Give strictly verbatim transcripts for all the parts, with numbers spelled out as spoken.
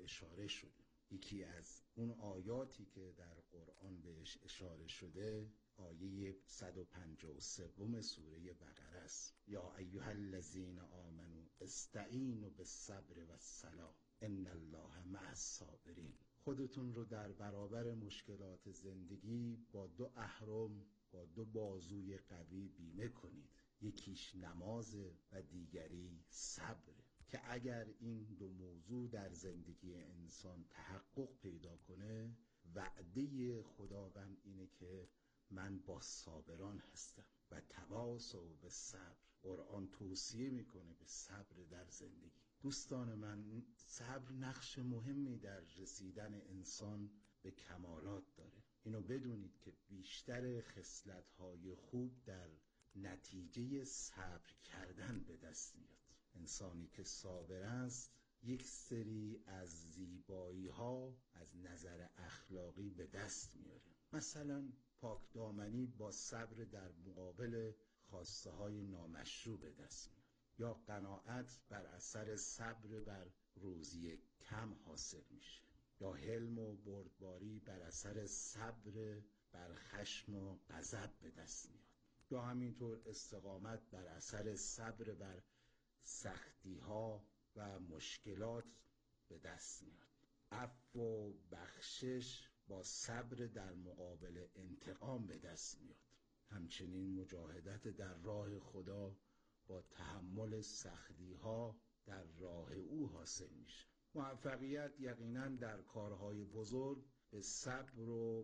اشاره شده. یکی از اون آیاتی که در قرآن بهش اشاره شده آیه صد و پنجاه و سه سوره بقره است. یا ایها الذین آمنوا استعینوا بالصبر والصلاة ان الله مع الصابرین. خودتون رو در برابر مشکلات زندگی با دو اهرم، با دو بازوی قوی بیمه کنید. یکیش نمازه و دیگری صبره، که اگر این دو موضوع در زندگی انسان تحقق پیدا کنه، وعده خداوند اینه که من با صابران هستم و تواصوا بالصبر. قرآن توصیه میکنه به صبر در زندگی. دوستان من، صبر نقش مهمی در رسیدن انسان به کمالات داره. اینو بدونید که بیشتر خصلت‌های خوب در نتیجه صبر کردن به دست میاد. انسانی که صابر است یک سری از زیبایی ها از نظر اخلاقی به دست میاره. مثلا پاکدامنی با صبر در مقابل خواسته های نامشروع به دست میاد، یا قناعت بر اثر صبر بر روزی کم حاصل میشه، یا حلم و بردباری بر اثر صبر بر خشم و غضب به دست میاد، یا همینطور استقامت بر اثر صبر بر سختی ها و مشکلات به دست میاد. عفو و بخشش با صبر در مقابل انتقام به دست میاد. همچنین مجاهدت در راه خدا با تحمل سختی ها در راه او حاصل میشه. موفقیت یقینا در کارهای بزرگ به صبر و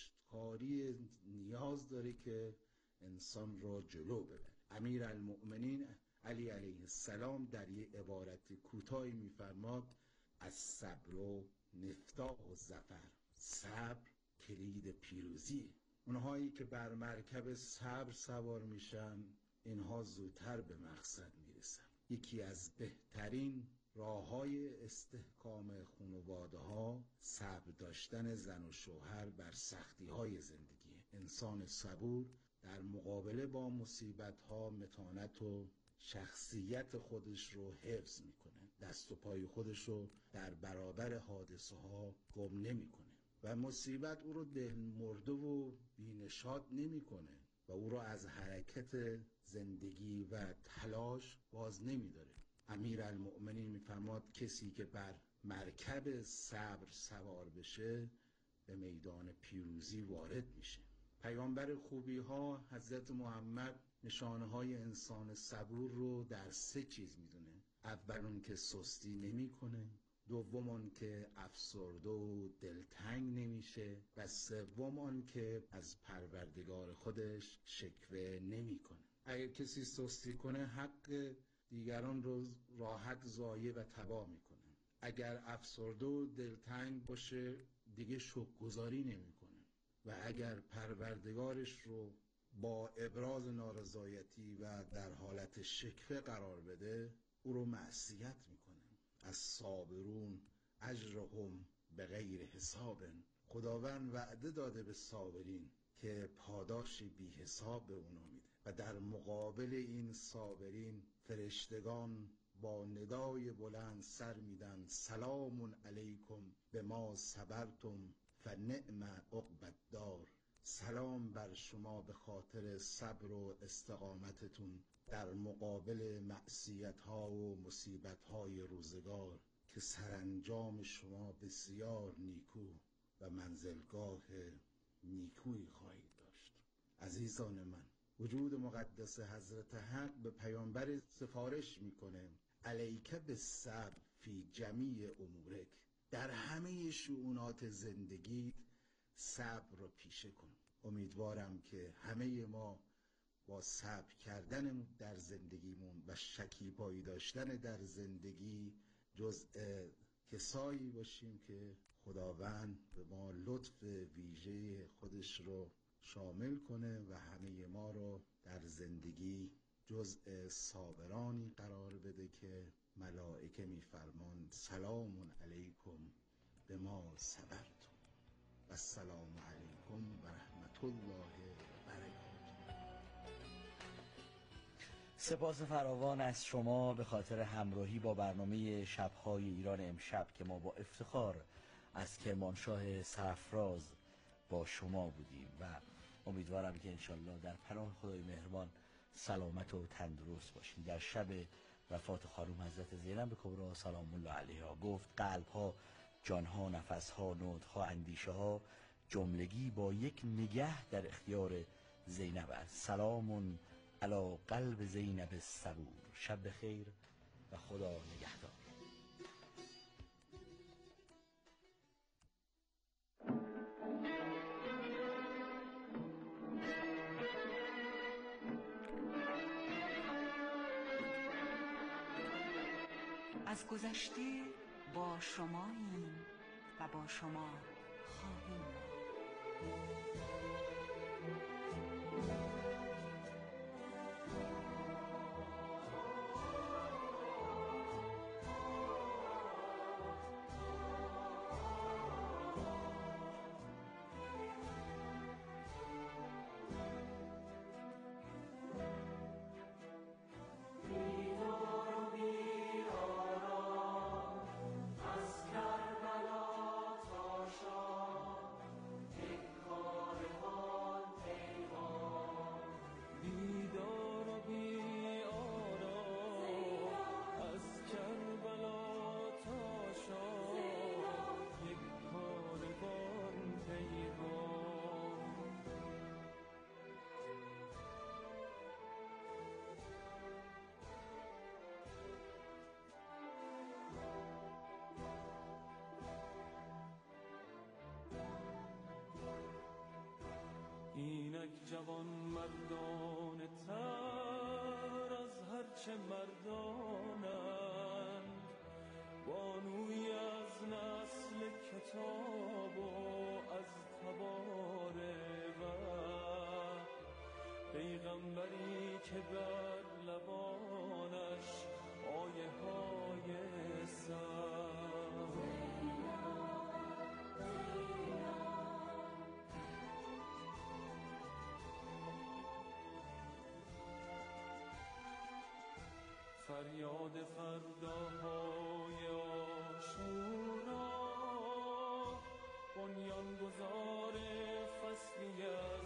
پشتکاری نیاز داره که انسان را جلو ببره. امیرالمؤمنین علی علیه السلام در یک عبارت کوتاهی میفرماد الصبر و مفتاح الظفر. صبر کلید پیروزیه. اونهایی که بر مرکب صبر سوار میشن، اینها زودتر به مقصد میرسن. یکی از بهترین راه‌های استحکام خانواده ها صبر داشتن زن و شوهر بر سختی های زندگی. انسان صبور در مقابله با مصیبت ها متانت و شخصیت خودش رو حفظ میکنه. دست و پای خودش رو در برابر حادثه ها گم نمیکنه و مصیبت او رو دل مرده و بینشاد نمیکنه و او را از حرکت زندگی و تلاش باز نمیداره. امیرالمؤمنین میفرماد کسی که بر مرکب صبر سوار بشه به میدان پیروزی وارد میشه. پیامبر خوبی ها حضرت محمد نشانه های انسان صبور رو در سه چیز میدونه. اول اون که سستی نمی کنه، دوم اون که افسرده و دلتنگ نمیشه و سوم اون که از پروردگار خودش شکوه نمی کنه. اگر کسی سستی کنه حق دیگران رو راحت ضایع و تباه میکنه. اگر افسرده و دلتنگ باشه دیگه شکرگزاری نمیکنه و اگر پروردگارش رو با ابراز نارضایتی و در حالت شکوه قرار بده او رو معصیت میکنه. از صابرون اجرهم به غیر حساب. خداوند وعده داده به صابرین که پاداش بی حساب به اونا میده و در مقابل این صابرین فرشتگان با ندای بلند سر میدن سلام علیکم بما صبرتم فنعم عقبی الدار. سلام بر شما به خاطر صبر و استقامتتون در مقابل معصیت ها و مصیبت های روزگار که سرانجام شما بسیار نیکو و منزلگاه نیکویی خواهید داشت. عزیزان من، وجود مقدس حضرت حق به پیامبر سفارش میکنه علیک بالصبر فی جمیع امورک. در همه شؤونات زندگیت صبر رو پیشه کن. امیدوارم که همه ما با صبر کردن در زندگیمون و شکیبایی داشتن در زندگی جزء کسایی باشیم که خداوند به ما لطف ویژه خودش رو شامل کنه و همه ما رو در زندگی جزء صابرانی قرار بده که ملائکه میفرمان سلام علیکم بما صبرتم و السلام علیکم و رحمت الله و برکاته. سپاس فراوان از شما به خاطر همراهی با برنامه شب‌های ایران امشب که ما با افتخار از کرمانشاه سرفراز با شما بودیم و امیدوارم که انشالله در پناه خدای مهربان سلامت و تندرست باشین. در شب وفات خانم حضرت زینب کبری سلام الله علیها گفت قلب‌ها، جان‌ها، نفس‌ها، نطق‌ها، اندیشه‌ها جملگی با یک نگه در اختیار زینب است. سلام علی قلب زینب صبور. شب بخیر و خدا نگهدار. از گذشته با شماییم و با شما خواهیم اینک جوان مردان تر از هرچه مردانند، بانوی از نسل کتاب و از تبار وحی، پیغمبری که بر لبانش آیه های سر فریاد فرداهای عاشورا، بنیانگذار فصلی از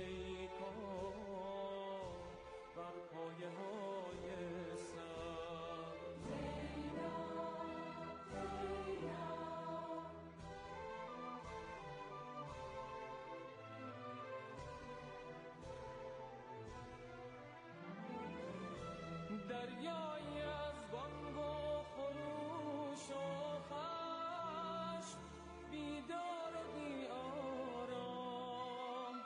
پیکار بر پایه های سر. دریایی از بانگ و خروش و خشم، بیدار و بی آرام،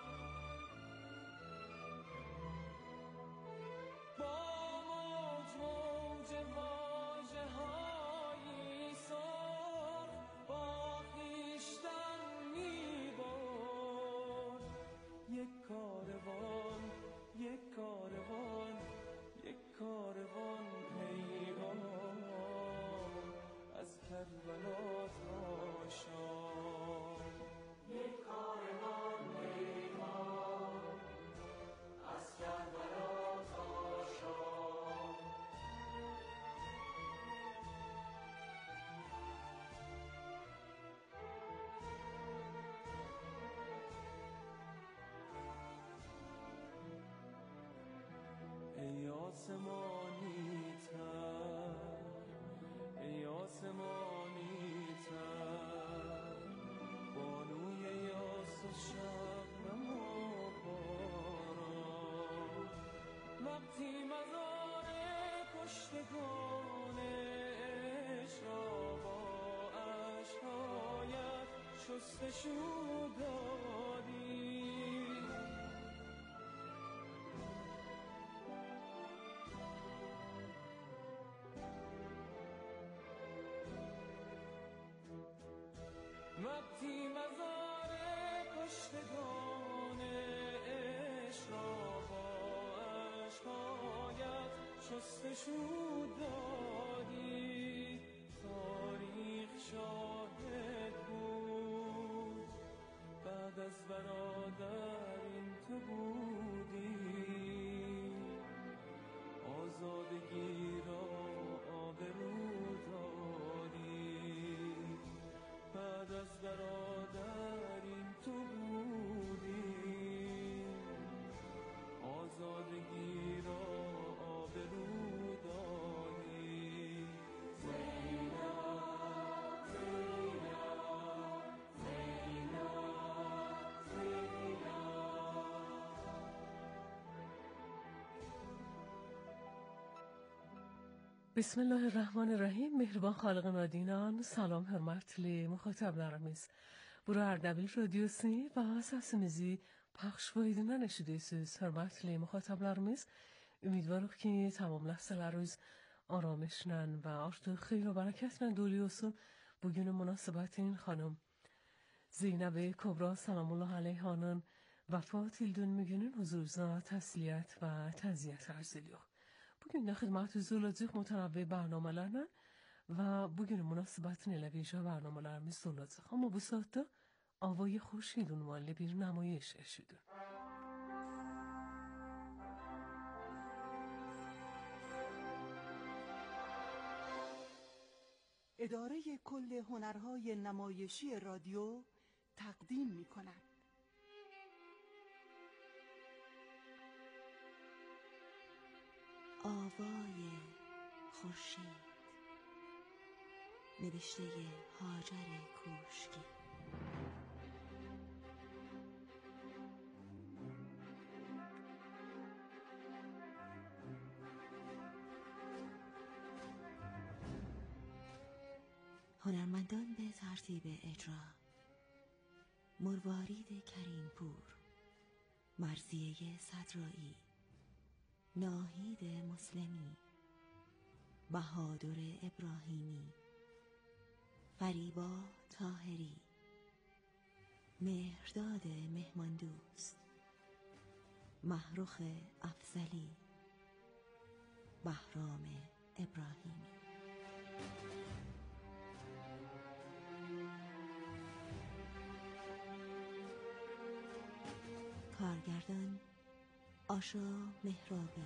با موج موج واژه هایی سرخ با خویشتن می برد. یک کاروان یک کاروان یک کاروان پیغام از کربلا تا شام. یک کاروان پیغام از کربلا تا شام. ای آسمانی تر، ای آسمانی تر، بانوی یاس و شبنم و باران، وقتی مزار کشتگان عشق را با اشک‌هایت شستشو دادی. وقتی مزار کشتگان عشق را با اشک‌هایت شستشو دادی، تاریخ شاهد بود بعد از برادر این تو بودی. بسم الله الرحمن الرحیم. Mehriban xalqın salam hörmətli müxatablarımız. Bura Ardabil Radiosu və səsimizi پخش و ایدنن eşidirsiniz hörmətli müxatablarımız. Ümidvarıq ki tamam ləhsələriniz آرامشنن و artıq خیر و برکتنن دولی olsun. Bugünün münasibətin xanım Zeynəb Kubra salam Allah aleyhanın vəfat ildönümünün huzuruna təsliyyət və təziyyət arz ediyor. Bugün də xidmətiniz olacaq mütənavvi برنامه‌lərlə və bugünün münasibətin elə vicə برنامه‌lərimiz olacaq. Amma bu saatda Avay Xورشید ünvanlı bir namayiş eşidin. اداره کل هنرهای نمایشی رادیو تقدیم می کند. آوای خورشید، نوشته هاجر کوشکی. هنرمندان به ترتیب اجرا: مروارید کریمپور، مرضیه صدرایی، ناهید مسلمی، بهادر ابراهیمی، فریبا طاهری، مهرداد مهماندوست، محروخ افضلی، بهرام ابراهیمی. کارگردان آشا مهرابی.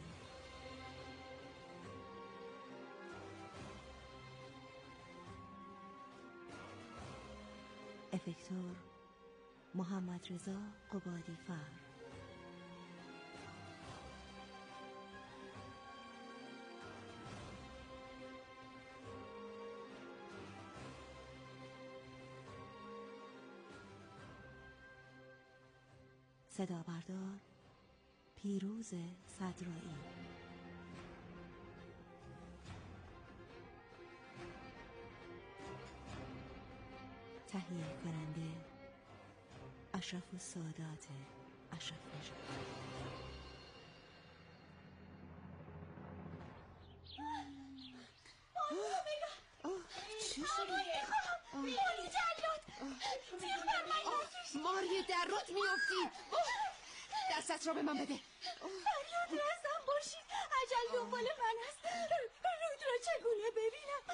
افکتور محمد رضا قبادی فر. صدا بردار پیروز صدرایی. تهیه کننده اشرف السادات اشرف نژاد. چی شده؟ ماری جلاد تیغ بر من نکش. ماری در رود میافتی. دستت را به من بده. فریاد رزم باشید، اجل دنبال من است. رود را چگونه ببینم؟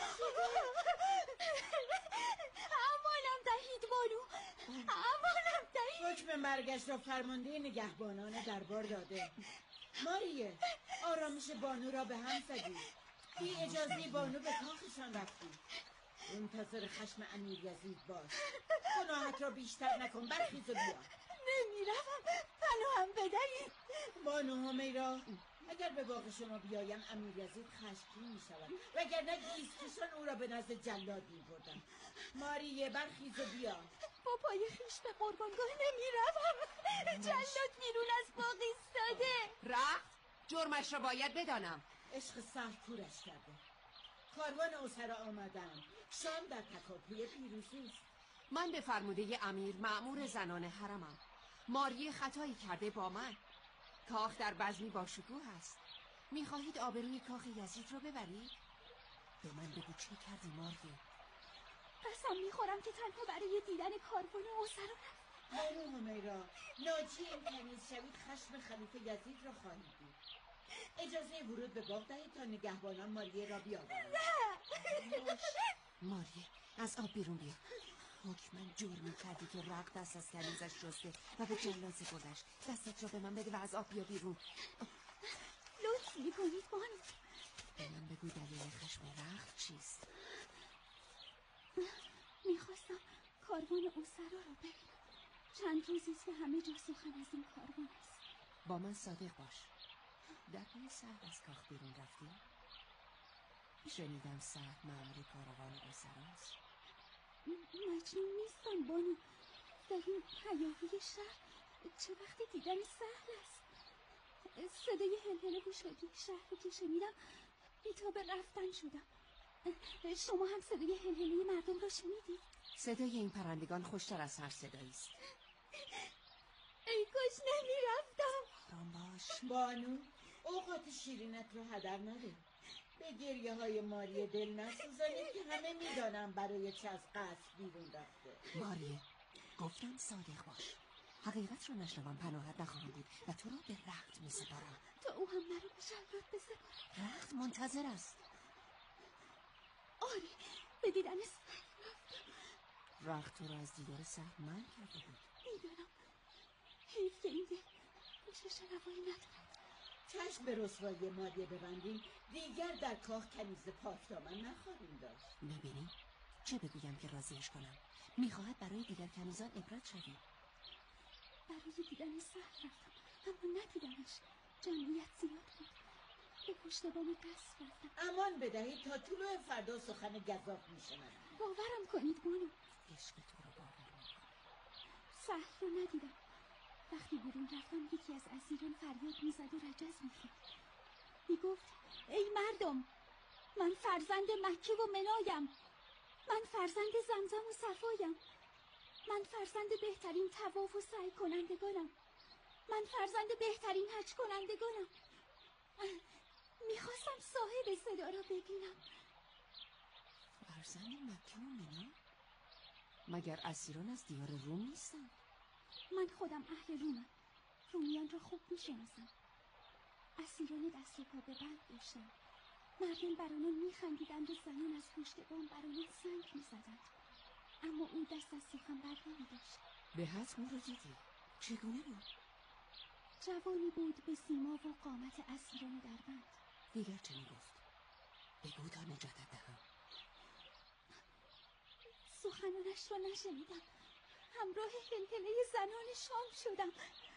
اموالم دهید بانو، اموالم دهید. حکم مرگش را فرمانده نگهبانان دربار داده. ماریه، آرامش بانو را به هم زدی. بی اجازه بانو به کاخشان رفتی. منتظر خشم امیر یزید باش. گناهت را بیشتر نکن، برخیز و بیا. نمیروم، پناهم بدهید. بانو همیرا، اگر به باغ شما بیایم امیر یزید خشمگین می شود، وگرنه گیسکشان او را به نزد جلاد می بردن. ماریه برخیز و بیا. با پای خیش به قربانگاه نمیروم. جلاد بیرون از باغ ایستاده. رفت؟ جرمش را باید بدانم. عشق سهل کورش کرده. کاروان اسرا آمدن. شام در تکاپوی پیروزی است. من به فرموده امیر مأمور زنان حرمم. ماریه خطایی کرده با من. کاخ در بزمی با شکوه است. میخواهید آبروی کاخ یزید را ببرید؟ به من بگو چه کردی ماریه؟ قسم میخورم که تنها برای دیدن کاروان اسرا رفت. بانو همیرا، ناجی این کنیز شوید خشم خلیفه یزید را خواهید دید. اجازه ورود به باغ دهید تا نگهبانان ماریه را بیاورند. نه ماریه از آب بیرون بیا. حکمن جرمی کردی که رق دست از کنیزش شسته و به جلازه گذشت. دستت را به من بده و از آب بیا بیرون. لطف میکنید بانو. به من بگو دلیل خشم رخت چیست؟ میخواستم کاروان اسرا را ببینم. چند روزیست که همه جا سخن از این کاروان است. با من صادق باش. در پی سهل از کاخ بیرون رفتی؟ شنیدم سهل مأمور کاروان اسراست. مجنون نیستم بانو. در این هیاهوی شهر چه وقتی دیدن سهل است. صدای هلهله گوشادی شهر که شنیدم بی‌تاب رفتن شدم. شما هم صدای هلهله مردم رو شنیدید؟ صدای این پرندگان خوشتر از هر صدایی است. ای کاش نمیرفتم. آرام باش بانو، اوقات شیرینت رو هدر نده. به گریه های ماریه دل نسوزانید که همه میدانم برای چه از قصر بیرون رفته. ماریه، گفتم صادق باش. حقیقت رو نشنوم پناهت نخواهم بود و تو رو به رخت می سپارم. تا او هم مرا به شلوت بسپارم. رخت منتظر است. آره، به دیدن سر رفتم. رخت تو رو از دیدار سخت من کرده بود. میدانم. حیف که این دل گوش شنوایی ندارد. چشم به رسوایی ماریه ببندیم، دیگر در کاخ کنیز پاک دامن نخواهیم داشت. میبینی؟ چه بگویم که راضیش کنم؟ میخواهد برای دیگر کنیزان عبرت شوی. برای دیدن سهر رفتم، اما ندیدمش. جمعیت زیاد بود. به پشت بام قصر رفتم. امان بدهید تا طلوع فردا سخن گزاف میشنم. باورم کنید بانو. عشق تو رو باور میکنم. سهر رو ندیدم. وقتی بیرون رفتم یکی از اسیران فریاد میزد و رجز میخورد. میگفت ای مردم، من فرزند مکه و منایم. من فرزند زمزم و صفایم. من فرزند بهترین طواف و سعی کنندگانم. من فرزند بهترین حج کنندگانم. میخواستم صاحب صدا را ببینم. فرزند مکه و منا؟ مگر اسیران از دیار روم نیستن؟ من خودم اهل رومم. رومیان را خوب میشناسم. اسیران دست و پا به بند داشتم. مردم بر آنان میخندیدند و زنان از پشت بام بر آنان سنگ میزدند. اما او دست از سخن بر نمیداشت. به حتم او رو دیدی؟ چگونه بود؟ جوانی بود به سیما و قامت اسیران در بند. دیگر چه میگفت؟ بگو تا نجاتت دهم. سخنانش را نشنیدم. همراه هلهله زنان شام شدم.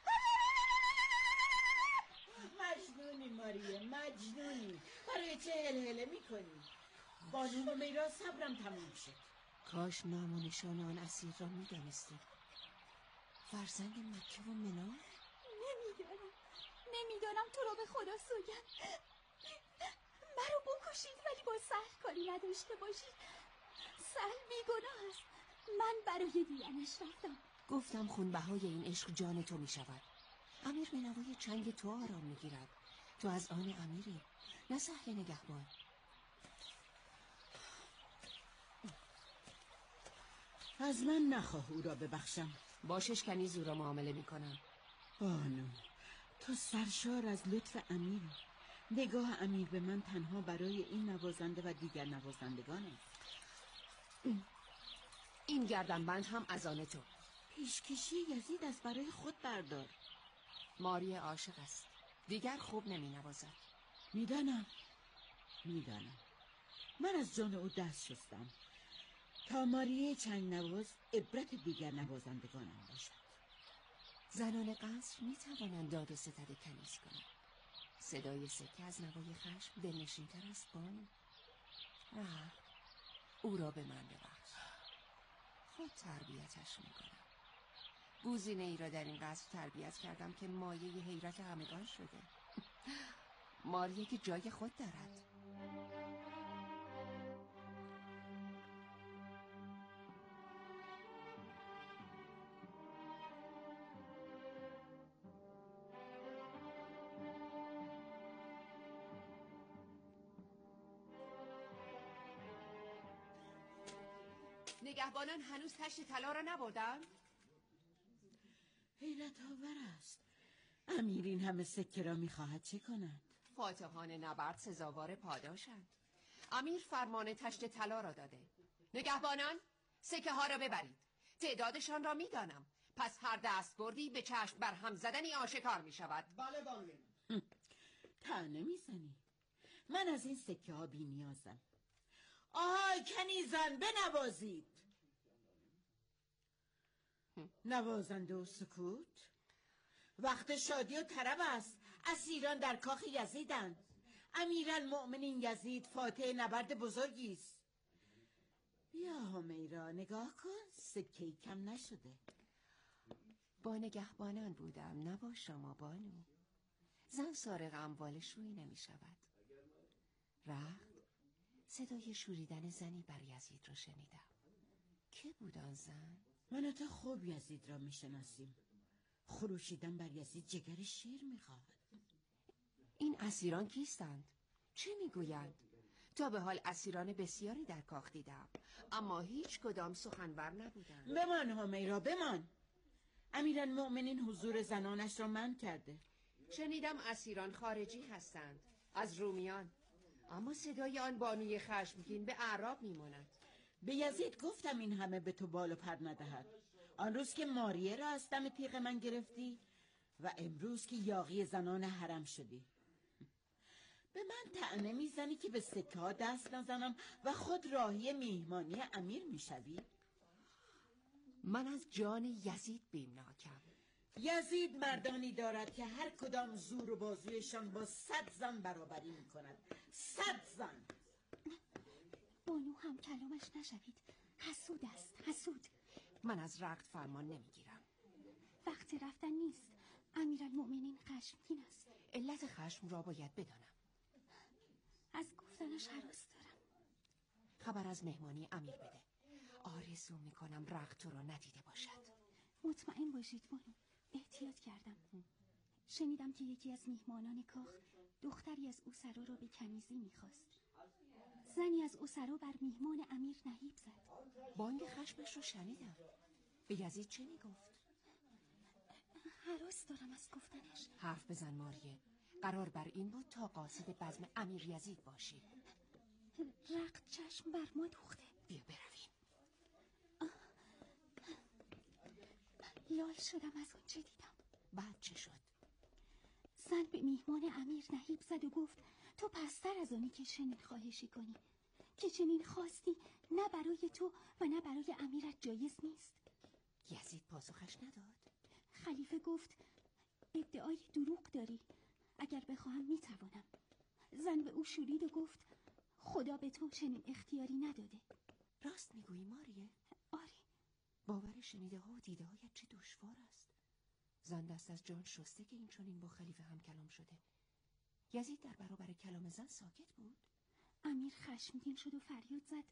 مجنونی ماریه، مجنونی. برای چه هلهله میکنی؟ بانو میرا صبرم تموم شد. کاش نام و نشان آن اسیر را میدانستی. فرزند مکه و منا؟ نمیدانم نمیدانم تو را به خدا سوگند. مرا بکشید ولی با سهل کاری نداشته باشید. سهل بیگناه است. من برای دیدنش رفتم. گفتم خونبهای این عشق جان تو میشود. امیر به نوای چنگ تو آرام میگیرد. تو از آن امیری، نه سهل نگهبان. از من نخواه او را ببخشم. باشش کنیز او را معامله میکنم. بانو، تو سرشار از لطف امیری. نگاه امیر به من تنها برای این نوازنده و دیگر نوازندگان است. این گردنبند هم از آن تو. پیشکشی یزید از برای خود بردار. ماریه عاشق است. دیگر خوب نمی نوازد. میدانم میدانم من از جان او دست شستم تا ماریه چنگ نواز عبرت دیگر نوازندگانم باشد. زنان قصر می توانند داد و ستد کنیز کنند. صدای سکه از نوای خشم دلنشین‌تر است بانو. آه، او را به من ببخش. خود تربیتش میکنم. گوزینه ای را در این قصر تربیت کردم که مایه حیرت همگان شده. ماریه که جای خود دارد. نگهبانان هنوز تشت طلا را نبردند؟ حیرت آور است. امیر این همه سکه را میخواهد چه کند؟ فاتحان نبرد سزاوار پاداشند. امیر فرمان تشت طلا را داده. نگهبانان سکه ها را ببرید. تعدادشان را میدانم. پس هر دست بردی به چشم بر هم زدنی آشکار می شود. بله بانوی. طعنه میزنی. من از این سکه ها بی نیازم. آهای کنیزان بنوازید. نوازنده و سکوت. وقت شادی و طرب است. اسیران در کاخ یزیدند. امیرالمؤمنین یزید فاتح نبرد بزرگی است. بیا همیرا نگاه کن، سکه‌ای کم نشده. با نگهبانان بودم، نه با شما بانو. زن سارق اموال شویی نمی شود. رخت صدای شوریدن زنی بر یزید رو شنیدم. که بود آن زن؟ من و تو خوب یزید را میشناسیم. خروشیدن بر یزید جگر شیر میخواد. این اسیران کیستند؟ چه میگویند؟ تا به حال اسیران بسیاری در کاخ دیدم، اما هیچ کدام سخنور نبودند. بمان همیرا بمان. امیرالمؤمنین حضور زنانش را منع کرده. شنیدم اسیران خارجی هستند، از رومیان، اما صدای آن بانوی خشمگین به اعراب میماند. به یزید گفتم این همه به تو بال و پر ندهد. آن روز که ماریه را از دم تیغ من گرفتی و امروز که یاغی زنان حرم شدی. به من طعنه میزنی که به سکه ها دست نزنم و خود راهی میهمانی امیر میشوی؟ من از جان یزید بیمناکم. یزید مردانی دارد که هر کدام زور و بازویشان با صد زن برابری میکند. صد زن. بانو هم کلامش نشوید. حسود است، حسود. من از رخت فرمان نمیگیرم. وقت رفتن نیست. امیرالمؤمنین خشمگین است. علت خشم را باید بدانم. از گفتنش هراس دارم. خبر از مهمانی امیر بده. آرزو میکنم رخت تو را ندیده باشد. مطمئن باشید بانو، احتیاط کردم. شنیدم که یکی از میهمانان کاخ دختری از اسرا را به کنیزی میخواست. زنی از اسرا بر میهمان امیر نهیب زد. بانگ خشمش رو شنیدم. به یزید چه میگفت؟ هراس دارم از گفتنش. حرف بزن ماریه. قرار بر این بود تا قاصد بزم امیر یزید باشی. رخت چشم بر ما دوخته. بیا برویم. لال شدم از اون چه دیدم. بعد چه شد؟ زن به میهمان امیر نهیب زد و گفت تو پستر از آنی که چنین خواهشی کنی، که چنین خواستی نه برای تو و نه برای امیرت جایز نیست. یزید پاسخش نداد. خلیفه گفت ادعای دروغ داری، اگر بخواهم میتوانم. زن به او شورید و گفت خدا به تو چنین اختیاری نداده. راست میگویی ماریه؟ آری. باور شنیده ها و دیده هایت چه دشوار است. زن دست از جان شسته که این چنین با خلیفه هم کلام شده. یزید در برابر کلام زن ساکت بود. امیر خشمگین شد و فریاد زد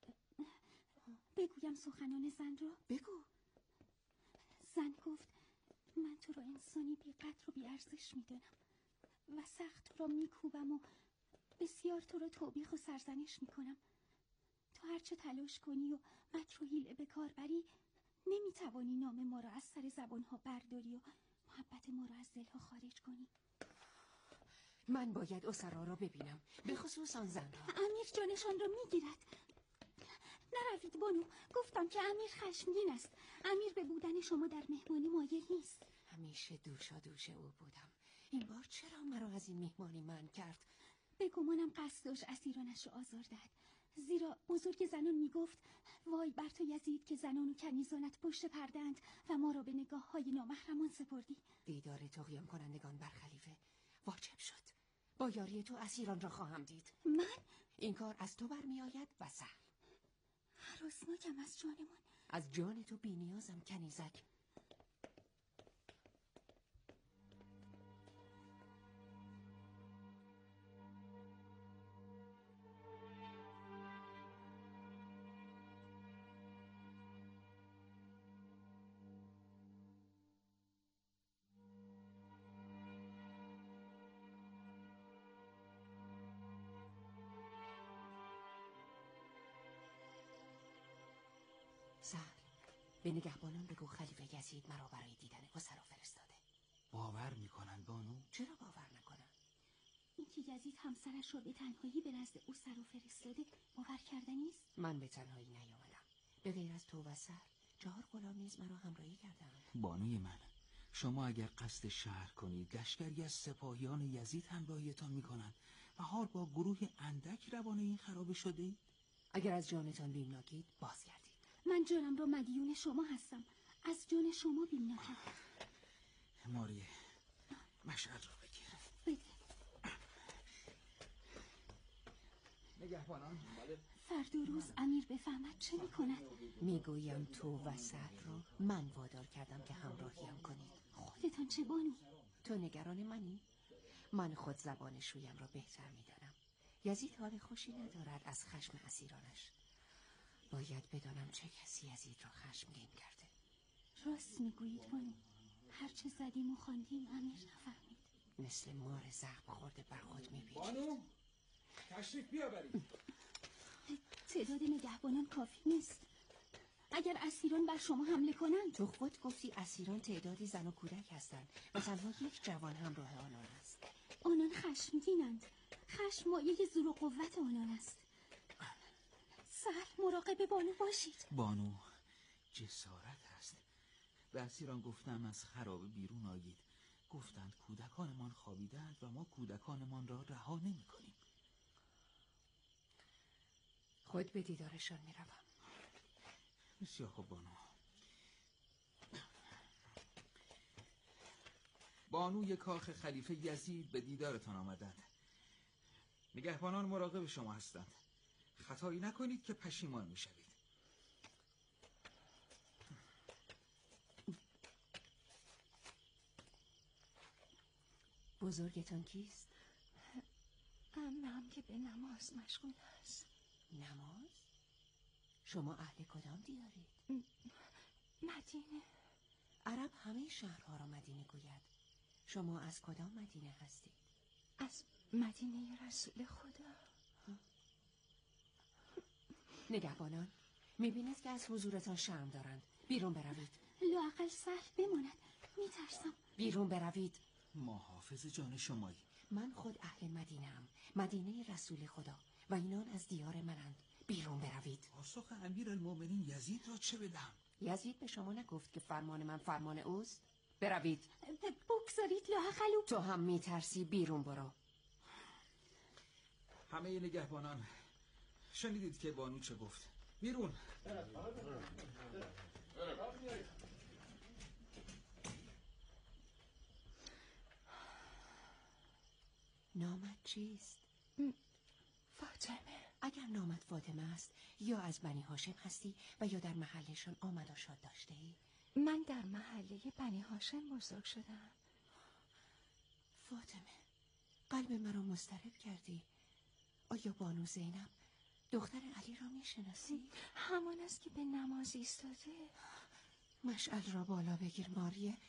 بگویم سخنان زن را؟ بگو. زن گفت من تو را انسانی بی قدر و بی ارزش میدانم و سخت تو را میکوبم و بسیار تو را توبیخ و سرزنش میکنم. تو هرچه تلاش کنی و مکر و حیله به کار بری، نمیتوانی نام ما را از سر زبانها برداری و محبت ما را از دلها خارج کنی. من باید اسرا را ببینم، به خصوص آن زن را. امیر جانشان را میگیرد. نروید بانو، گفتم که امیر خشمگین است. امیر به بودن شما در مهمانی مایل نیست. همیشه دوشا دوش او بودم. این بار چرا مرا از این مهمانی منع کرد؟ به گمانم قصد داشت اسیرانش را آزار دهد، زیرا بزرگ زنان میگفت وای بر تو یزید که زنان و کنیزانت پشت پرده اند و ما را به نگاه های نامحرمان سپردی. دیدار طغیان کنندگان بر خلیفه واجب شد. با یاری تو اسیران را خواهم دید. من؟ این کار از تو برمی آید و سهل. هراسناکم از جانمان. از جان تو بی نیازم کنیزک. سهل، به نگهبانان بگو خلیفه یزید مرا برای دیدن اسرا فرستاده. باور میکنن بانو؟ چرا باور نکنن؟ اینکه یزید همسرش را به تنهایی به نزد اسرا فرستاده باور کردنی است. من به تنهایی نیامدم. به غیر از تو و سهل چهار غلام نیز مرا همراهی کردند. بانوی من، شما اگر قصد شهر کنید لشکری از سپاهیان یزید همراهیتان میکنند و حال با گروه اندک روانه این خرابه شده اید. اگر از جانتان بیمناکید بازگردید. من جانم را مدیون شما هستم. از جان شما بیمناکم. ماریه، مشعل را بگیر. بده. نگهبانان، فردا روز امیر بفهمد چه میکند؟ میگویم تو و سهل رو من وادار کردم که همراهیم کنید. خودتان چه بانو؟ تو نگران منی؟ من خود زبان شویم را بهتر میدانم. یزید حال خوشی ندارد از خشم اسیرانش. باید بدانم چه کسی یزید را خشمگین کرده. راست میگویید بانو. هرچه زدیم و خواندیم امیر نفهمید. مثل مار زخم خورده بر خود میپیچید. بانو تشریف بیاورید. تعداد نگهبانان کافی نیست. اگر اسیران بر شما حمله کنند. تو خود گفتی اسیران تعدادی زن و کودک هستند و تنها یک جوان همراه آنان است. آنان خشمگینند. خشم مایه زور و قوت آنان است. سهل مراقب بانو باشید. بانو جسارت است. به اسیران گفتم از خرابه بیرون آیید. گفتند کودکانمان خوابیدند و ما کودکانمان را رها نمی کنیم. خود به دیدارشان می روم. بسیار خوب بانو. بانوی کاخ خلیفه یزید به دیدارتان آمدند. نگهبانان مراقب شما هستند. خطایی نکنید که پشیمان می شوید. بزرگتان کیست؟ عمم که به نماز مشغول است. نماز؟ شما اهل کدام دیارید؟ مدینه. عرب همه شهرها را مدینه گوید. شما از کدام مدینه هستید؟ از مدینه رسول خدا. نگهبانان میبینید که از حضورتان شرم دارند. بیرون بروید. لااقل سهل بماند. میترسم. بیرون بروید. ما حافظ جان شمایی. من خود اهل مدینه ام. مدینه رسول خدا و اینان از دیار منند. بیرون بروید. پاسخ امیر المؤمنین یزید را چه بدم؟ یزید به شما نگفت که فرمان من فرمان اوست؟ بروید. بگذارید لااقل. تو هم میترسی. بیرون برو. همه نگهبانان شنیدید که بانو چه گفت. بیرون. نامت چیست؟ فاطمه. اگر نامت فاطمه است یا از بنی هاشم هستی و یا در محلشان آمد و شاد داشته ای؟ من در محله بنی هاشم بزرگ شدم. فاطمه قلب مرا مضطرب کردی. آیا بانو زینب دختر علی را میشناسی؟ همان است که به نماز ایستاده. مشعل را بالا بگیر ماریه.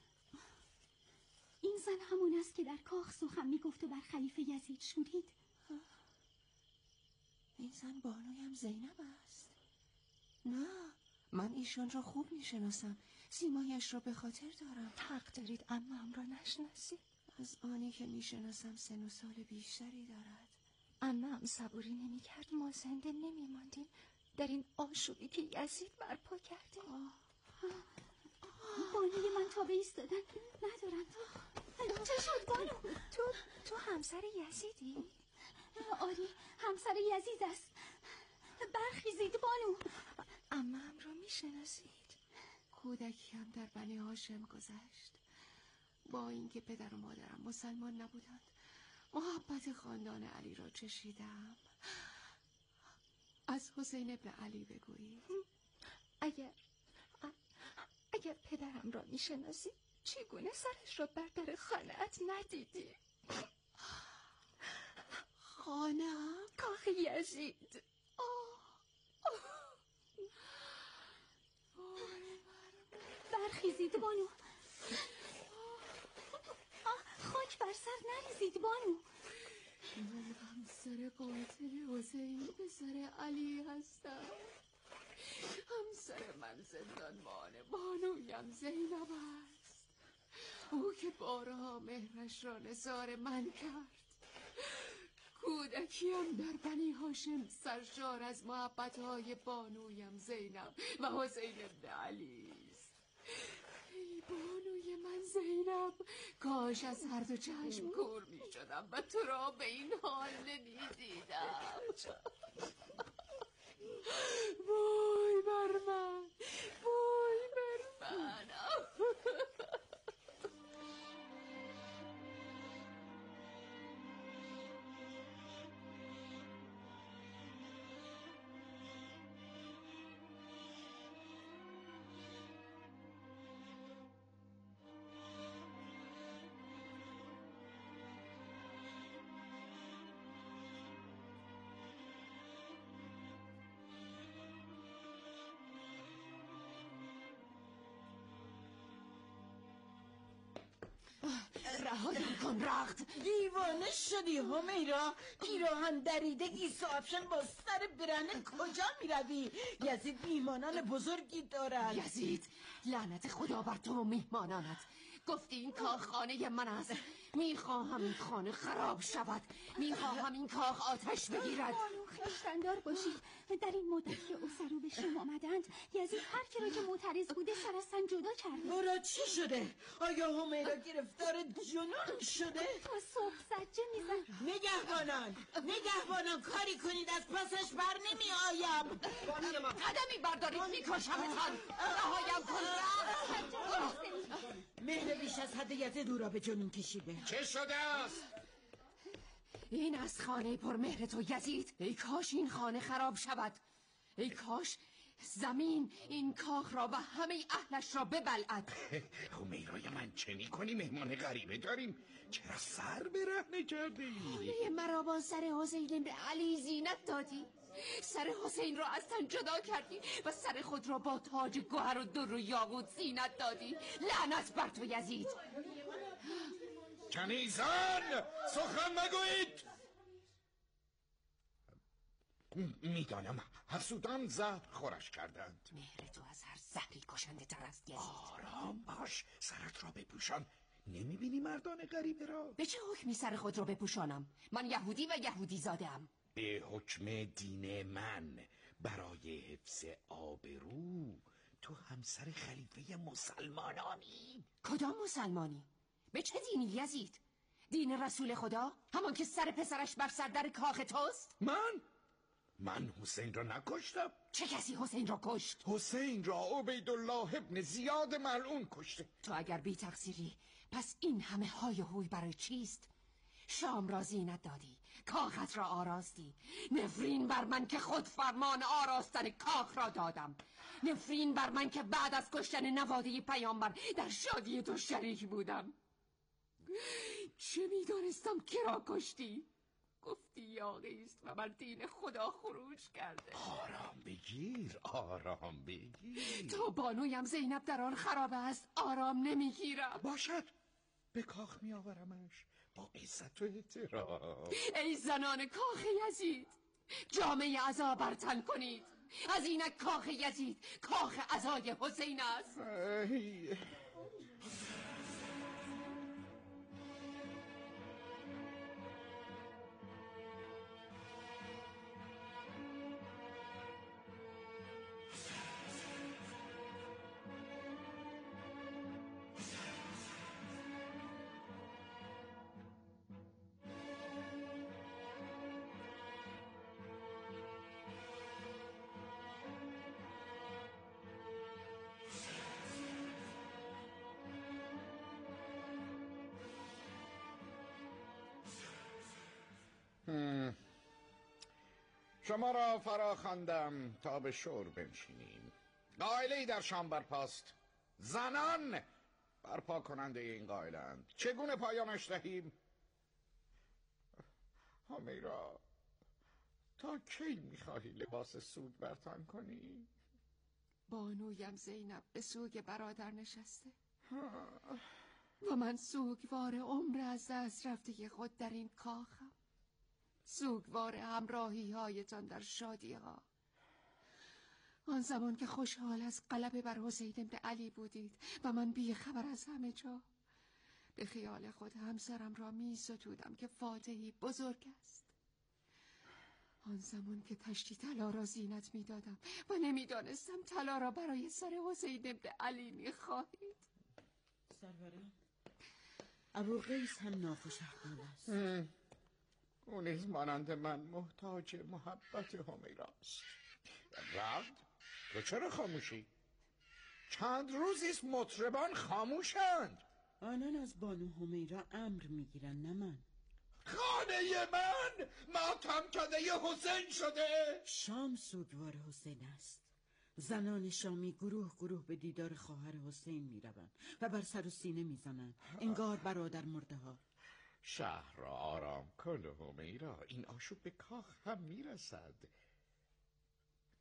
این زن همون است که در کاخ سخن میگفت و بر خلیفه یزید شورید. این زن بانویم زینب است. نه من ایشان را خوب میشناسم. سیمایش را به خاطر دارم. حق دارید عمم را نشناسید. از آنی که میشناسم سن و سال بیشتری دارد. عمم صبوری نمی کرد ما زنده نمی ماندیم در این آشوبی که یزید برپا کرده. بانوی من تا به ایستادن ندارند. چه شد بانو؟ تو تو همسر یزیدی؟ آری همسر یزید است. برخیزید بانو. عمم را می شناسید؟ کودکی هم در بنی هاشم گذشت. با اینکه پدر و مادرم مسلمان نبودند محبت خاندان علی را چشیدم. از حسین ابن علی بگویید. اگر اگر پدرم را می شناسی چگونه سرش را بر در خانه‌ات ندیدی؟ خانه؟ کاخ یزید. برخیزید بانو. خاک بر سر نریزید بانو. من همسر قاتل حسین پسر علی هستم. همسر من زندانبان بانویم زینب است. او که بارها مهرش را نثار من کرد. کودکیم در بنی هاشم سرشار از محبتهای بانویم زینب و حسین ابن علی است. ای بانوی من زینب، کاش از هر دو چشم کور می شدم و تو را به این حال نمی دیدم. وای بر من، وای بر من. رهایم کن رخت. دیوانه شدی همیرا؟ پیراهن دریده ایسا افشن با سر برهنه کجا میروی؟ یزید میهمانان بزرگی دارد. یزید لعنت خدا بر تو و میهمانانت. گفتی این کاخ خانه من است. میخواهم این خانه خراب شود. میخواهم این کاخ آتش بگیرد. بانو خیشتندار باشید. در این مدت که اسرو به شما آمدند یزید هر کی را که معترض بوده سر از تن جدا کرده. برا چی شده؟ آیا همیرا گرفتار جنون شده؟ تا صبح زجه میزن. نگهبانان نگهبانان کاری کنید از پسش بر نمی آیم. قدمی بردارید میکشمتان. رهایم کن رخت. مهر بیش از حد یزید او را به جنون کشیده. چه شده است؟ این از خانه پر مهر تو یزید. ای کاش این خانه خراب شود. ای کاش زمین این کاخ را و همه اهلش را ببلعد. همیرای من چه می کنی؟ مهمان غریبه داریم. چرا سر برهنه کردی؟ خانه مرابان سر حسین به علی زینت دادی. سر حسین را از تن جدا کردی و سر خود را با تاج گوهر و در و یاقوت زینت دادی. لعنت بر تو یزید. کنیزان سخن مگویید. میدانم حسودان زهر خورش کردند. مهر تو از هر زهری کشنده تر است یزید. آرام باش، سرت را بپوشان. نمیبینی مردان غریبه را؟ به چه حکمی سر خود را بپوشانم؟ من یهودی و یهودی زاده ام. به حکم دین من، برای حفظ آبرو تو همسر خلیفه مسلمانانی. کدام مسلمانی؟ به چه دینی یزید؟ دین رسول خدا؟ همان که سر پسرش بر سردر کاخ توست؟ من؟ من حسین را نکشتم. چه کسی حسین را کشت؟ حسین را عبیدالله ابن زیاد ملعون کشته. تو اگر بی تقصیری پس این همه های و هوی برای چیست؟ شام را زینت دادی، کاخت را آراستی. نفرین بر من که خود فرمان آراستن کاخ را دادم. نفرین بر من که بعد از کشتن نواده پیامبر در شادی تو شریک بودم. چه میدانستم که را کشتی؟ گفتی یاغی است و بر دین خدا خروج کرده. آرام بگیر، آرام بگیر. تا بانویم زینب در آن خرابه است آرام نمیگیرم. باشد به کاخ می آورمش با عزت و احترام. ای زنان کاخ یزید، جامعه عزا برتن کنید. از اینک کاخ یزید کاخ عزای حسین است. ای... شما را فرا خواندم تا به شور بنشینیم. قائله‌ای در شام برپاست. زنان برپا کننده این قائلند. چگونه پایانش دهیم؟ همیرا تا کی میخواهی لباس سوگ برتن کنی؟ بانویم زینب به سوگ برادر نشسته و من سوگوار عمر از دست رفته خود در این کاخم. سوگوار همراهی هایتان در شادی ها. آن زمان که خوشحال از غلبه بر حسین بن علی بودید و من بی خبر از همه جا، به خیال خود همسرم را می ستودم که فاتحی بزرگ است. آن زمان که تشتی طلا را زینت می دادم و نمی دانستم طلا را برای سر حسین بن علی می خواهید. سرورم ابوالقیس هم ناخوشایند است. او نیز مانند من محتاج محبت همیراست. رفت؟ تو چرا خاموشی؟ چند روزیست مطربان خاموشند. آنان از بانو همیرا امر میگیرن، نه من. خانه من ماتمکده حسین شده. شام سوگوار حسین است. زنان شامی گروه گروه به دیدار خواهر حسین میروند و بر سر و سینه میزنند انگار برادر مرده ها. شهر را آرام کن همیرا، این آشوب به کاخ هم میرسد.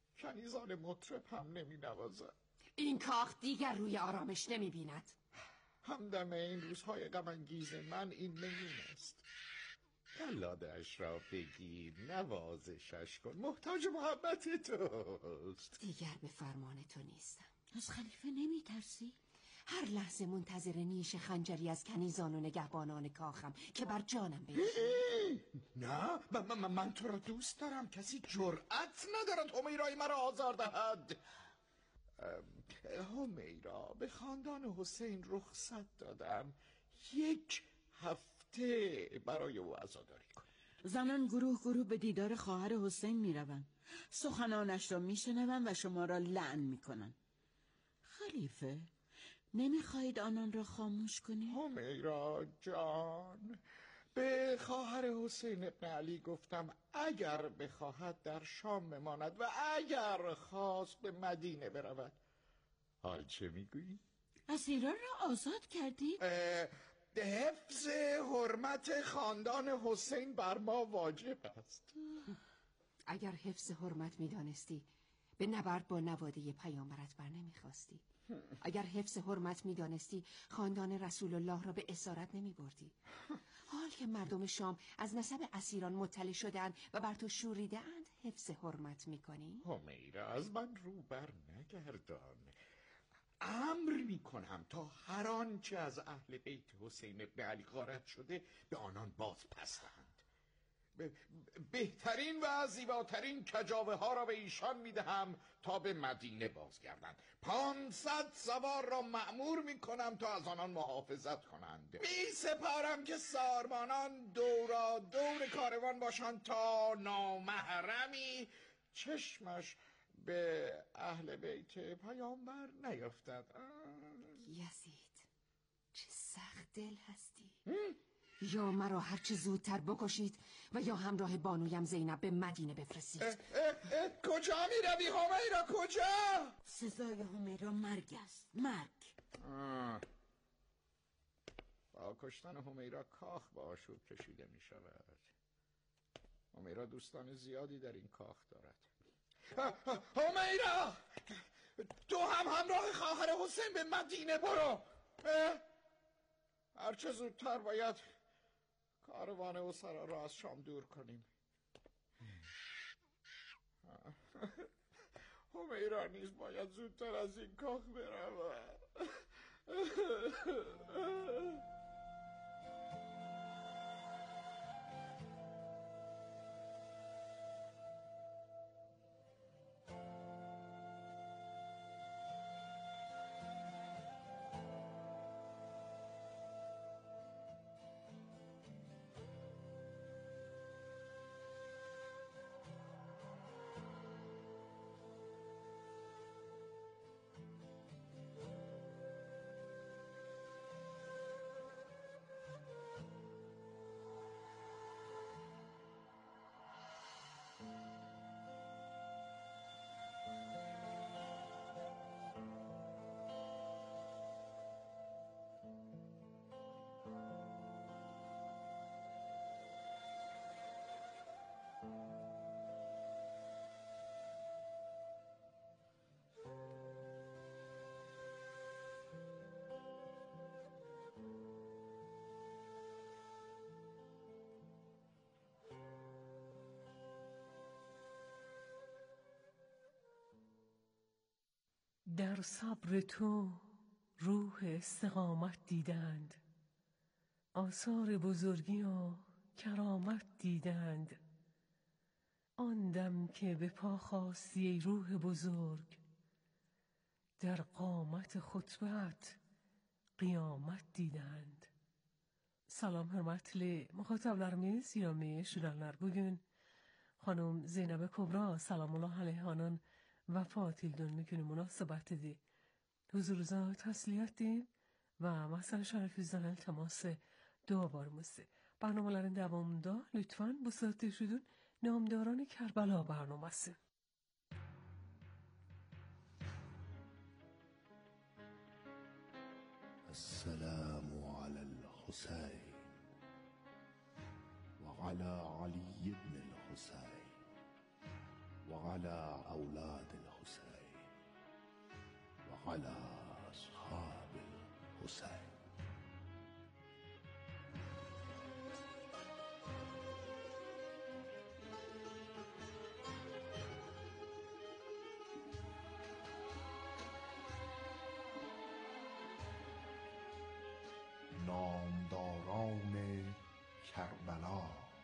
کنیزان مطرب هم نمی نوازد. این کاخ دیگر روی آرامش نمی بیند. همدم این روزهای غم‌انگیز من این میمون است. قلادش را بگیر، نوازشش کن، محتاج محبت توست. دیگر به فرمان تو نیستم. از خلیفه نمی ترسی؟ هر لحظه منتظر نیش خنجری از کنیزان و نگهبانان کاخم که بر جانم بریزد. نه، من, من, من تو را دوست دارم. کسی جرأت ندارد همیرای مرا آزار دهد. همیرا، به خاندان حسین رخصت دادم، یک هفته برای او عزاداری کن. زنان گروه گروه به دیدار خواهر حسین می روند، سخنانش را می شنوند و شما را لعن می کنند. خلیفه، نمی خواهید آنان را خاموش کنید؟ همیرا جان، به خواهر حسین ابن علی گفتم اگر بخواهد در شام بماند و اگر خواست به مدینه برود. حال چه میگویی؟ اسیران را آزاد کردید؟ حفظ حرمت خاندان حسین بر ما واجب است. اگر حفظ حرمت میدانستی به نبرد با نواده پیامبرت بر نمیخواستی. اگر حفظ حرمت میدانستی خاندان رسول الله را به اسارت نمی بردی. حال که مردم شام از نسب اسیران مطلع شدند و بر تو شوریده اند حفظ حرمت میکنی؟ همیرا، از من رو بر نگردان. امر میکنم تا هر آنچه از اهل بیت حسین ابن علی غارت شده به آنان باز پس دهند. بهترین و زیباترین کجاوه ها را به ایشان میدهم تا به مدینه بازگردند. پانصد سوار را مأمور میکنم تا از آنان محافظت کنند. می سپارم که ساربانان دورا دور کاروان باشند تا نامحرمی چشمش به اهل بیت پیامبر نیفتد. یزید، چه سخت دل هستی. یا مرا هرچه زودتر بکشید و یا همراه بانویم زینب به مدینه بفرستید. اه اه اه کجا می روی همیرا، کجا؟ سزای همیرا مرگ است، مرگ. با کشتن همیرا کاخ با آشوب کشیده می شود. همیرا دوستان زیادی در این کاخ دارد. همیرا، تو هم همراه خواهر حسین به مدینه برو. هرچه زودتر باید کاروان اسرا را از شام دور کنیم. همیرا نیز باید زودتر از این کاخ برود. در صبر تو روح استقامت دیدند، آثار بزرگی و کرامت دیدند. آن دم که به پا خاستی ای روح بزرگ، در قامت خطبت قیامت دیدند. Salom hörmətli muxatablarımız, yirmi şuranlar bugün xanım Zeynəbə Kubra salamullah aleyhanın vəfat ildönümü günü münasibətidir. Huzurunuza təsliyətdir və Məsəl Şərifizdən iltiması dua varımızdır. Barnamələrin davamında lütfen bu saat şudun نامداران کربلا برنامه‌سی. السلام على الحسين وعلى علي بن الحسين وعلى أولاد الحسين وعلى أصحاب الحسين. نامداران کربلا.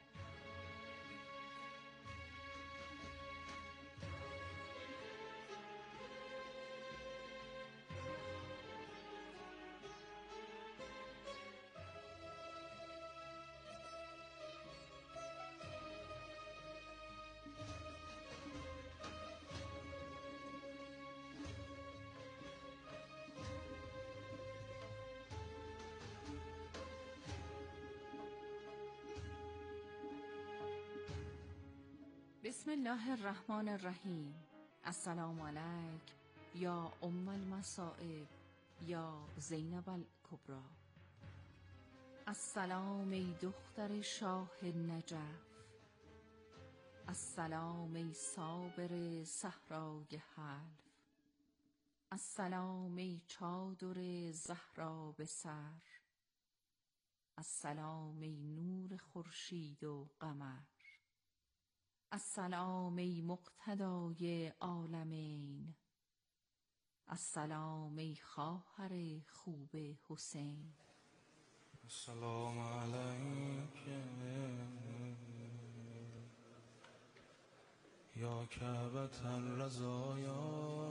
بسم الله الرحمن الرحیم. السلام علیک یا ام المصائب یا زینب الکبری. السلام ای دختر شاه نجف. السلام ای صابر صحرای حلف. السلام ای چادر زهرا به سر. السلام ای نور خورشید و قمر. السلام ای مقتدای عالمین. السلام ای خواهر خوب حسین. السلام علیک یا کعبة الرزایا.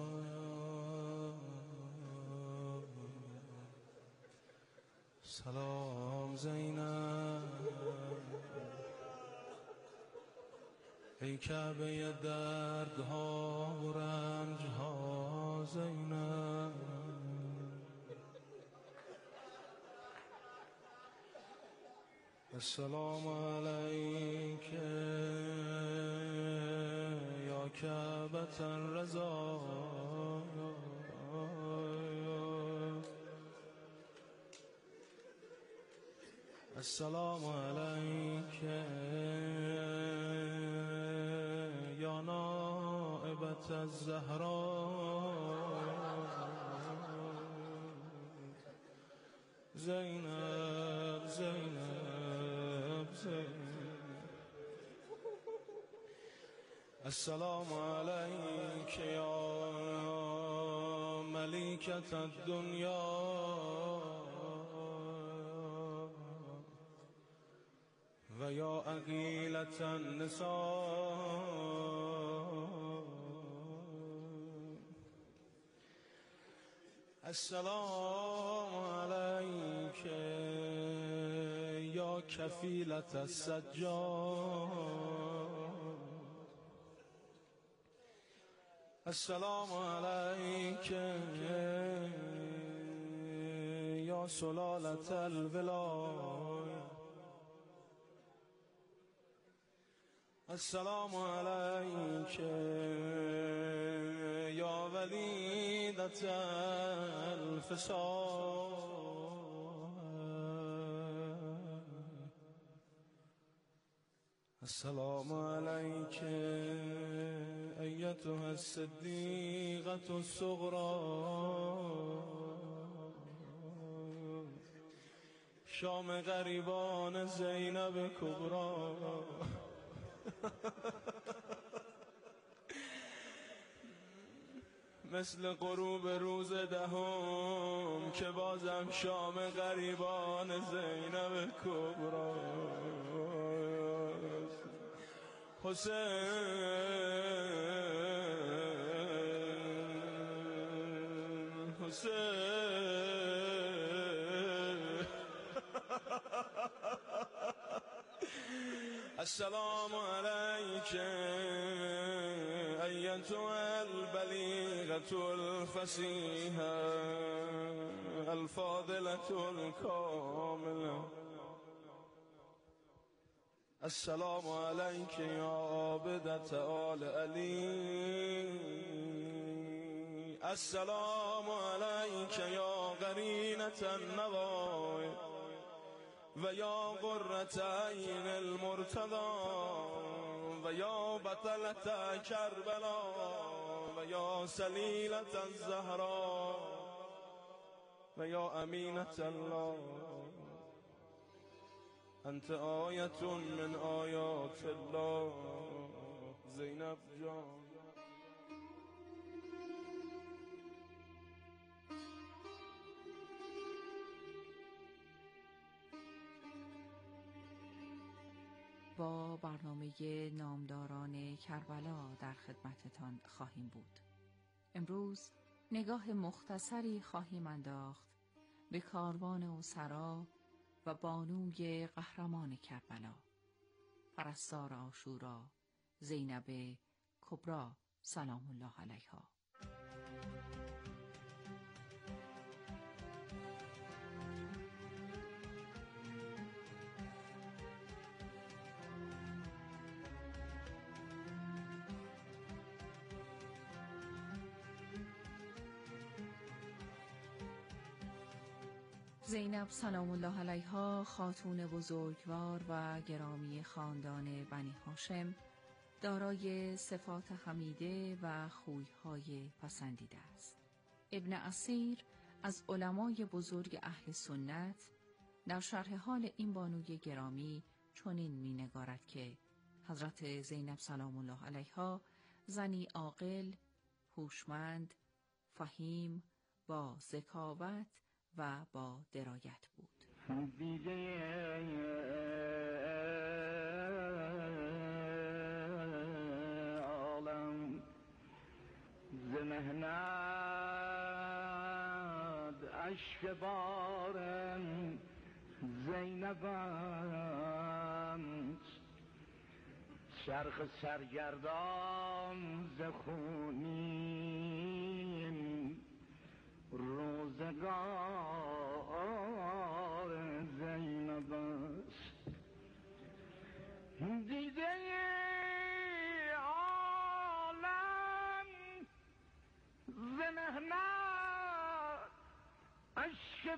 سلام زینب ای کعبه دردها و رنجها زینب. السلام علیک یا کعبة الرضا. السلام علیک یا نائبة الزهراء. زینب زینب زینب. السلام علیک یا ملیکة الدنیا و یا عقیلة النساء. السلام علیک یا کفیلة السجاد. السلام علیک یا سلالة الولایة. السلام علیک یا ولیدة الفساد. السلام علیک ایتها الصدیقة الصغری. شام غریبان زینب کبری. مثل غروب روز دهم که بازم شام غریبان زینب کبری. حسین حسین. السلام علیک ایتها البلیغة الفصیحة الفاضلة الکاملة. السلام علیک یا عابدة آل علی. السلام علیک یا قرینة النوای و یا قرة عین المرتضی و یا بطلة کربلا و یا سلیلة الزهرا و یا امینة الله. انت آیة من آیات الله. زینب جان. با برنامه نامداران کربلا در خدمتتان خواهیم بود. امروز نگاه مختصری خواهیم انداخت به کاروان اسرا و بانوی قهرمان کربلا، پرستار عاشورا زینب کبری سلام الله علیها. زینب سلام الله علیها خاتون بزرگوار و گرامی خاندان بنی هاشم، دارای صفات حمیده و خویهای پسندیده است. ابن اثیر از علمای بزرگ اهل سنت در شرح حال این بانوی گرامی چنین می‌نگارد که حضرت زینب سلام الله علیها زنی عاقل، هوشمند، فهیم، با ذکاوت و با درایت بود. دیده عالم ز مهنت اشک بارم زینبم، چرخ سرگردان ز خونین روزگار زینب است. دیده عالم ز مهنت اشک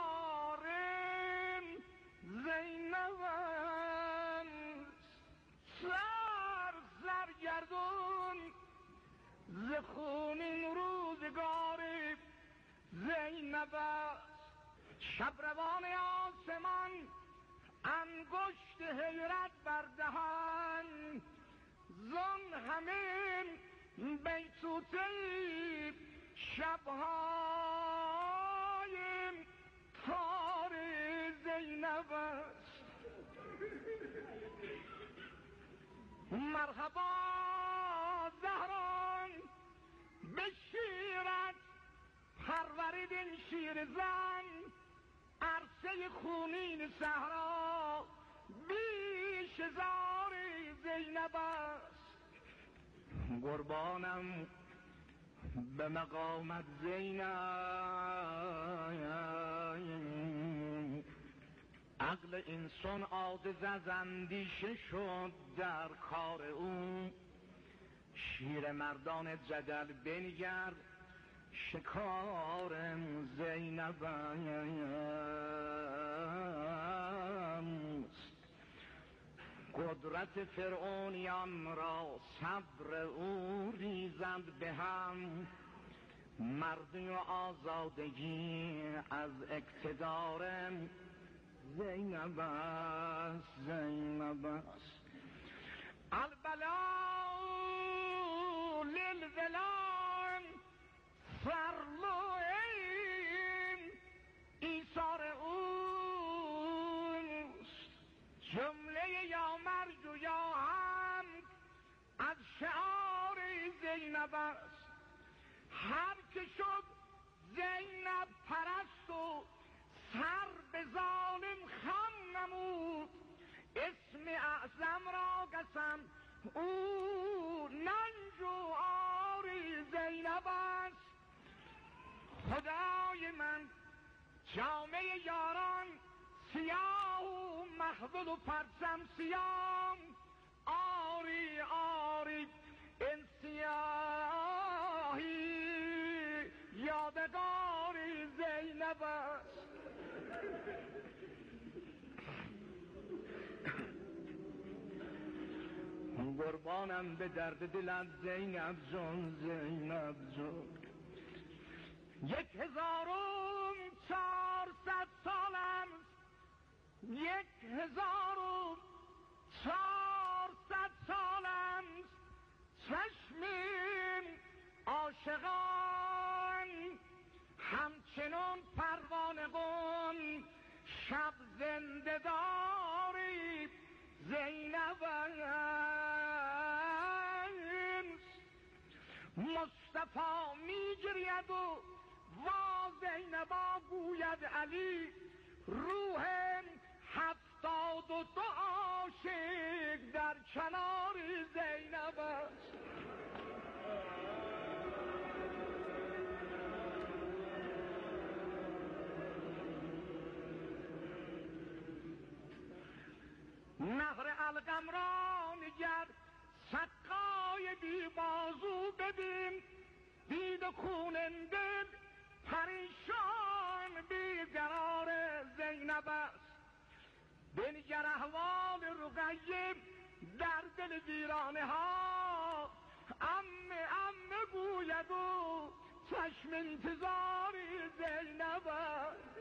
بارم زینب است، سر سرگردون ز خونین روزگار زینب است. شب روان آسمان انگشت حیرت بر دهن، زن همین بیتوته شبهای تار زینب است. مرحبا زهران به شیرت پروریدن شیر زن، عرصه خونین صحرا بیش زار زینب است. قربانم به مقامت زینب، عقل انسان عاجز از اندیشه شد در کار او. شیر مردان جدل بنگر شکارم زینب است. قدرت فرعونیان را صبر او ریزند به هم، مردی و آزادگی از اقتدارم زینب است. زینب است. البلاء للولان فرلوین ایثار اوست، جمله یا مرگ و یا هم از شعار زینب است. هر که شد زینب پرست و سر به ظالم خم نمود، اسم اعظم را قسم او ننج و عار زینب است. خدای من جامعه یاران سیاه و مخدود و پرچم سیاه، آری آری این سیاهی یادگار زینب است. قربانم به درد دلت زینب جون زینب جون. یک هزار و چهارصد سالم، یک هزار و چهارصد سالم چشم عاشقان همچنان پروانه گون شب زنده داری زینب مصطفی میگرید و وا زینبا گوید علی روح هفتاد و دو عاشق در کنار زینب است. نهر القم را نگر سقای بی بازو ببین دید خونین دل پریشان بیقرار زینب است. بنگر احوال رقیه در دل ویرانه ها ام ام گوید و چشم انتظار زینب است.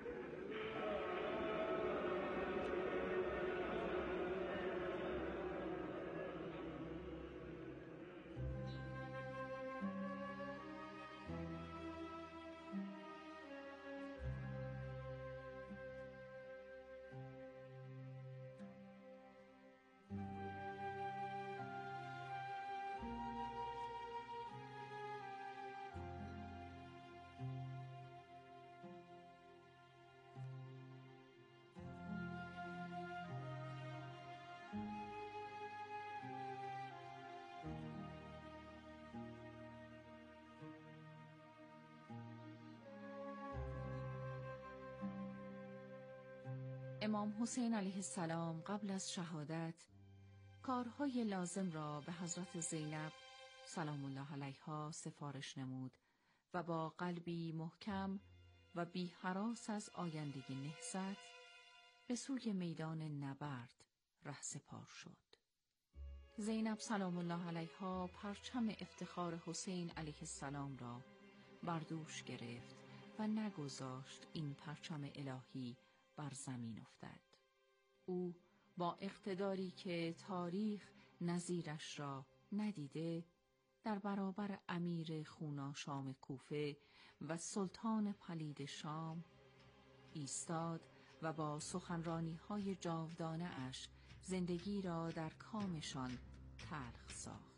امام حسین علیه السلام قبل از شهادت کارهای لازم را به حضرت زینب سلام الله علیها سفارش نمود و با قلبی محکم و بی هراس از آیندگی نهضت به سوی میدان نبرد رهسپار شد. زینب سلام الله علیها پرچم افتخار حسین علیه السلام را بر دوش گرفت و نگذاشت این پرچم الهی بر زمین افتد. او با اقتداری که تاریخ نظیرش را ندیده در برابر امیر خوناشام کوفه و سلطان پلید شام ایستاد و با سخنرانی‌های جاودانه اش زندگی را در کامشان تلخ ساخت.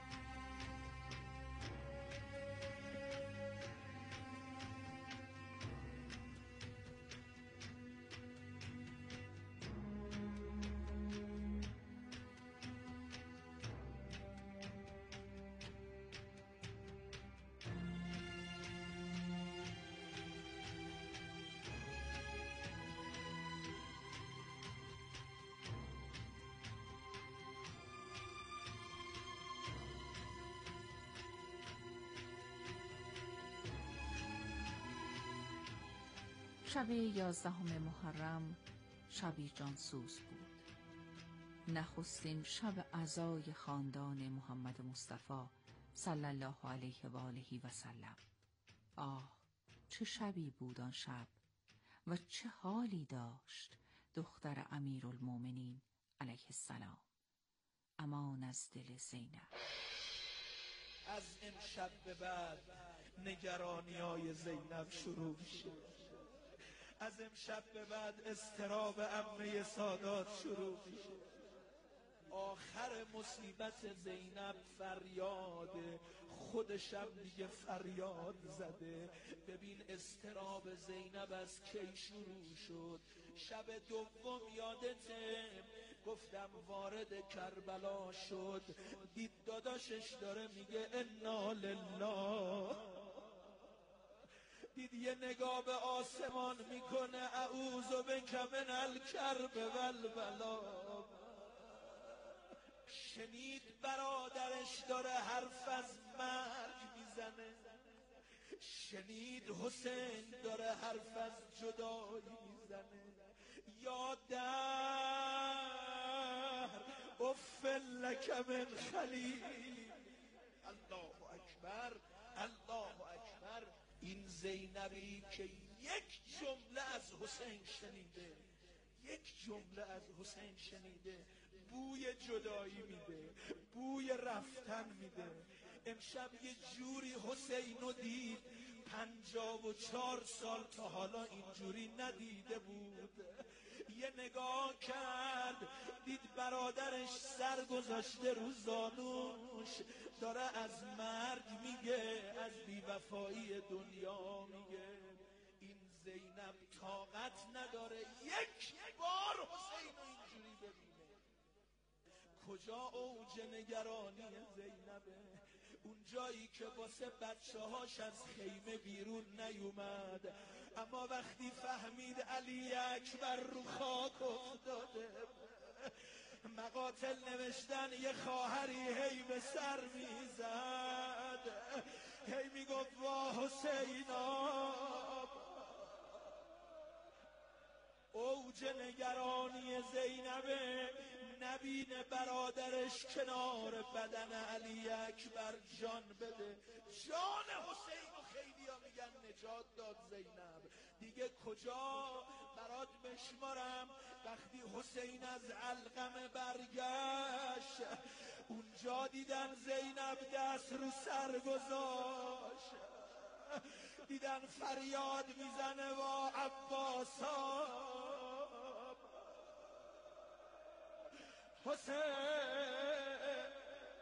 شب یازدهم محرم شبی جانسوز بود. نخستین شب عزای خاندان محمد مصطفی صلی الله علیه و آله و سلم. آه چه شبی بود آن شب و چه حالی داشت دختر امیرالمومنین علیه السلام. امان از دل زینب. از امشب به بعد نگرانی‌های زینب شروع میشه. از امشب به بعد اضطراب عمه سادات شروع میشه. آخر مصیبت زینب فریاده، خودشم دیگه فریاد زده. ببین اضطراب زینب از کی شروع شد. شب دوم یادته گفتم وارد کربلا شد، دید داداشش داره میگه انا لله، دید یه نگاه به آسمان میکنه اعوذ بک من الکرب والبلا. شنید برادرش داره حرف از مرگ میزنه، شنید حسین داره حرف از جدایی میزنه. یا دهر اف لک من خلیل. الله اکبر الله اکبر. این زینبی که یک جمله از حسین شنیده، یک جمله از حسین شنیده، بوی جدایی میده، بوی رفتن میده. امشب یه جوری حسین رو دید پنجاه و چهار سال تا حالا اینجوری ندیده بود. یه نگاه کرد دید برادرش سر گذاشته رو زانوش، داره از مرگ میگه، از بیوفایی دنیا میگه. این زینب طاقت نداره یک بار حسین رو اینجوری ببینه. کجا اوج نگرانی زینبه؟ اون جایی که واسه بچه هاش از خیمه بیرون نیومد، اما وقتی فهمید علی اکبر رو خاک افتاده، مقاتل نوشتن یه خواهری هی به سر میزد، هی میگفت وا حسینا. اوج نگرانی زینبه نبینه برادرش کنار بدن علی اکبر جان بده. جان حسین و خیلی ها میگن نجات داد زینب. دیگه کجا برات بشمارم وقتی حسین از علقمه برگشت، اونجا دیدن زینب دست رو سر گذاشت، دیدن فریاد میزنه با عباسا حسین.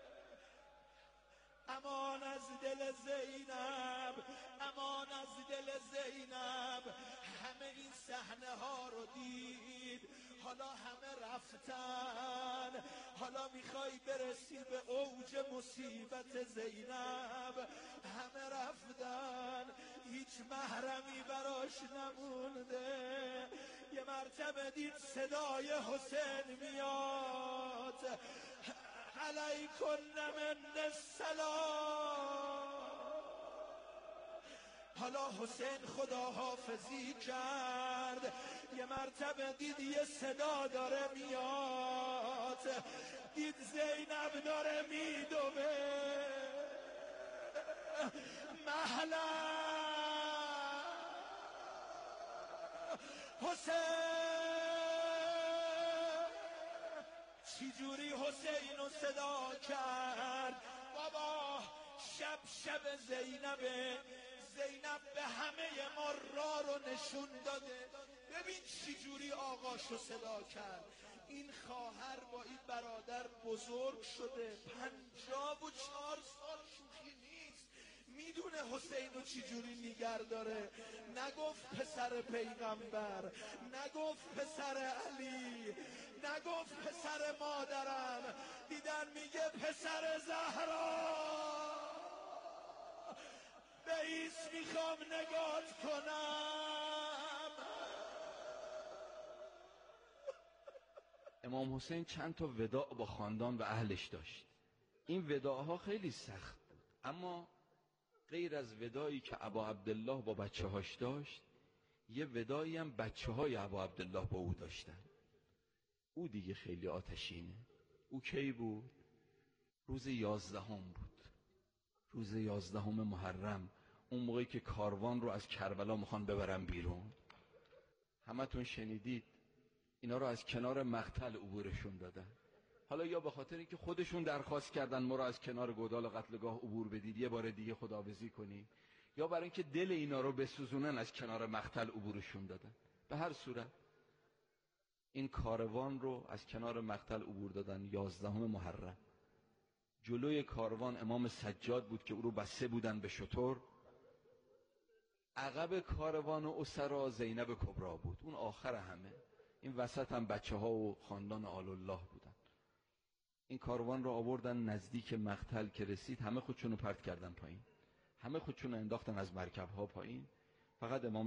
امان از دل زینب، امان از دل زینب. همه این صحنه ها رو دید، حالا همه رفتن، حالا میخوای برسی به اوج مصیبت زینب. همه رفتن، هیچ محرمی براش نمونده. یه مرتبه دید صدای حسین میاد، علیکن من السلام. حالا حسین خدا حافظی کرد، یه مرتبه دید یه صدا داره میاد، دید زینب داره میدوه، مهلا حسین. چی جوری حسین رو صدا کرد؟ بابا شب شب زینبه. زینب به همه ما راه رو نشون داده. ببین چی جوری آقاشو صدا کرد. این خواهر با این برادر بزرگ شده، پنجاه و چهار سال شوخی نیست. میدونه حسین رو چی جوری نیگر داره. نگفت پسر پیغمبر، نگفت پسر علی، نگفت پسر مادرم، دیدن میگه پسر زهرا. بیس میخوام نگات کنم. امام حسین چند تا وداع با خاندان و اهلش داشت. این وداعها خیلی سخت بود، اما غیر از وداعی که ابا عبدالله با بچه هاش داشت، یه وداعی هم بچه های ابا عبدالله با او داشتن. او دیگه خیلی آتشینه. او کی بود؟ روز یازدهم بود، روز یازدهم محرم، اون موقعی که کاروان رو از کربلا میخوان ببرن بیرون. همتون شنیدید اینا رو از کنار مقتل عبورشون دادن. حالا یا به خاطر اینکه خودشون درخواست کردن ما رو از کنار گودال قتلگاه عبور بدید یه بار دیگه خداحافظی کنیم، یا برای اینکه دل اینا رو بسوزونن از کنار مقتل عبورشون دادن. به هر صورت این کاروان رو از کنار مقتل عبور دادن یازدهم محرم. جلوی کاروان امام سجاد بود که او رو بسته بودن به شتر. عقب کاروان و اسرا زینب کبرا بود، اون آخر همه. این وسط هم بچه ها و خاندان آل الله بودن. این کاروان رو آوردن نزدیک مقتل که رسید، همه خودشون رو پرت کردن پایین، همه خودشون رو انداختن از مرکب ها پایین. فقط امام